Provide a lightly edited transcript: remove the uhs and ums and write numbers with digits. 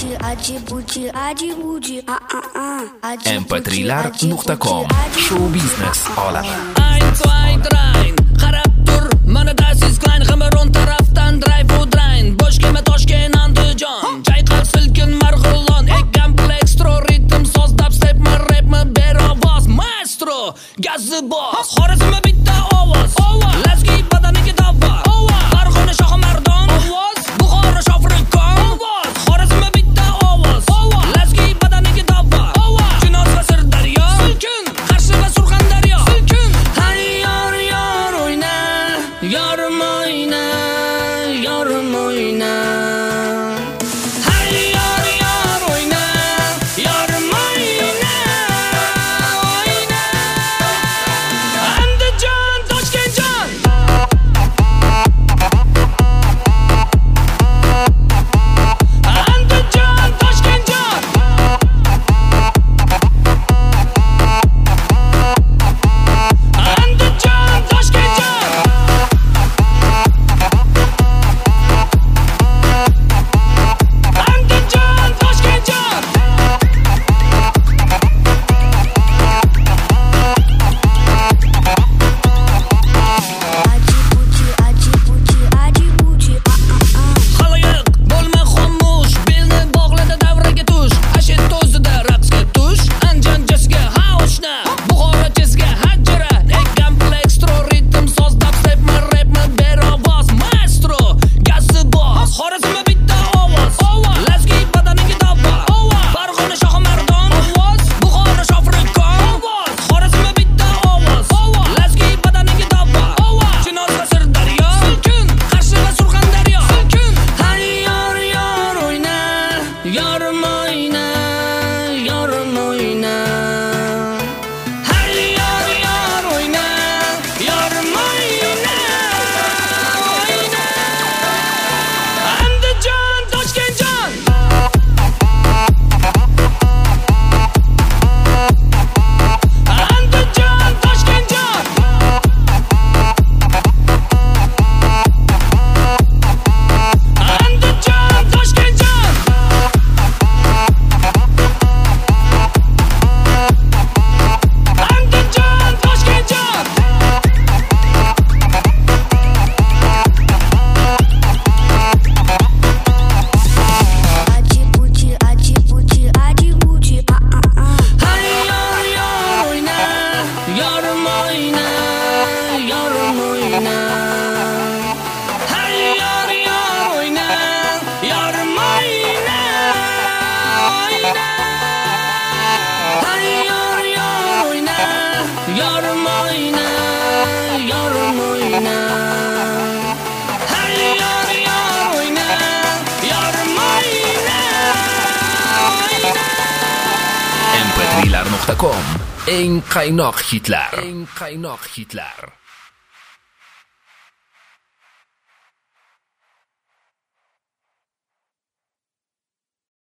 mp3lar.com Show Business olami. Ein, zwei, drei, qarab tur, mana das ist klein, Cameron tarafdan drive und rein. Bosh kelma Toshkent Andijon, chayqal silkin Marg'ilon, Egan Blackstro ritm soz dubstep ma rap ma ber ovoz, maestro gazi boss, Xorazmda bitta ovoz, Lazgi badaniga dava, Farg'ona Shohimardon ovoz, Buxoro Shofirkon ovoz, Xorazmda bitta ovoz, Lazgi badaniga dava, Chinoz va Sirdaryo silkin, Qarshi va Surxondaryo silkin. Hay yor yor o'yna, yorim o'yna, yorim o'yna. Hay yor yor o'yna, yorim o'yna, o'yna. Andijon, Toshkentjon. Andijon, Toshkentjon. Andijon, Toshkentjon. Andijon, Toshkentjon. Xaloyiq bo'lma xomush, belni bog'ladi davraga tush, Ashit to'zida raqsga tush, Andijonjasiga haushna, Buxorochasiga hajjara, Egan Blackstro ritm soz dubstep ma rap ma ber ovoz, maestro gazi boss, Xorazmda bitta ovoz, Lazgi badaniga dava, Farg'ona Shohimardon ovoz, Buxoro Shofirkon ovoz, Xorazmda bitta ovoz, Lazgi badaniga dava, Chinoz va Sirdaryo silkin, Qarshi va Surxondaryo silkin. Hay yor yor o'yna, yorim o'yna, yorim o'yna. Hay yor yor o'yna, yorim o'yna, o'yna. Andijon, Toshkentjon. Andijon, Toshkentjon. Andijon, Toshkentjon. Andijon, Toshkentjon. Hay yor yor o'yna, yorim o'yna, yorim o'yna. Hay yor yor o'yna, yorim o'yna, o'yna. Hay yor yor o'yna, yorim o'yna, yorim o'yna. Hay yor yor o'yna, yorim o'yna, o'yna. mp3lar.com Eng qaynoq hitlar.